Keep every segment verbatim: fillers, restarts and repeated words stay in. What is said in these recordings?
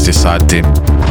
šesnaest je sati.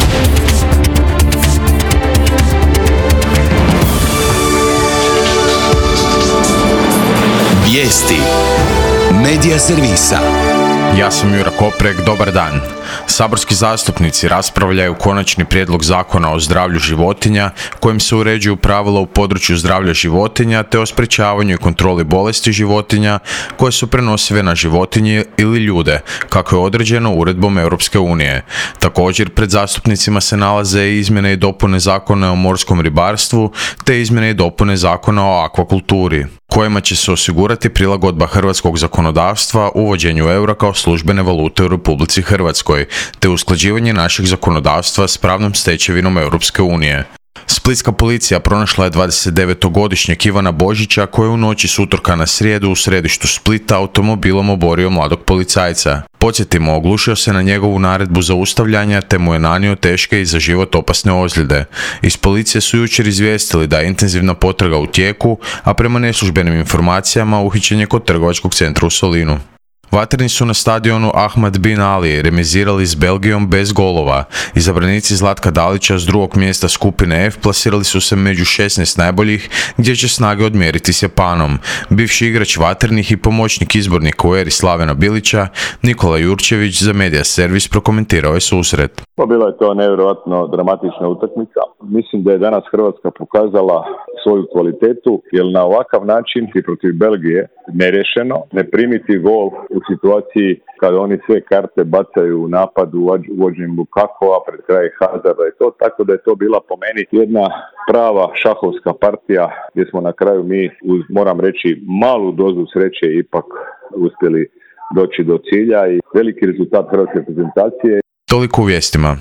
Vijesti Medija servisa. Ja sam Jura Koprek, dobar dan. Saborski zastupnici raspravljaju konačni prijedlog zakona o zdravlju životinja kojim se uređuju pravila u području zdravlja životinja te o sprječavanju i kontroli bolesti životinja koje su prenosive na životinje ili ljude, kako je određeno uredbom Europske unije. Također, pred zastupnicima se nalaze i izmjene i dopune zakona o morskom ribarstvu te izmjene i dopune zakona o akvakulturi, kojima će se osigurati prilagodba hrvatskog zakonodavstva uvođenju eura kao službene valute u Republici Hrvatskoj, te usklađivanje našeg zakonodavstva s pravnom stečevinom Europske unije. Splitska policija pronašla je dvadesetdevetogodišnjeg Ivana Božića koji je u noći s utorka na srijedu u središtu Splita automobilom oborio mladog policajca. Podsjetimo, oglušio se na njegovu naredbu zaustavljanja te mu je nanio teške i za život opasne ozljede. Iz policije su jučer izvijestili da je intenzivna potraga u tijeku, a prema neslužbenim informacijama uhićen je kod trgovačkog centra u Solinu. Vatreni su na stadionu Ahmad bin Ali remizirali s Belgijom bez golova. Izabranici Zlatka Dalića s drugog mjesta skupine F plasirali su se među šesnaest najboljih, gdje će snage odmjeriti s Japanom. Bivši igrač Vatrenih i pomoćnik izbornika u eri Slavena Bilića, Nikola Jurčević za Medija servis prokomentirao je susret. Pa bila je to nevjerojatno dramatična utakmica. Mislim da je danas Hrvatska pokazala svoju kvalitetu, jer na ovakav način i protiv Belgije nerešeno, ne primiti gol u situaciji kada oni sve karte bacaju u napadu uvođenjem Lukakova pred kraj Hazarda i to, tako da je to bila po meni jedna prava šahovska partija gdje smo na kraju mi, uz, moram reći, malu dozu sreće ipak uspjeli doći do cilja i veliki rezultat hrvatske reprezentacije. Toliko u vijestima.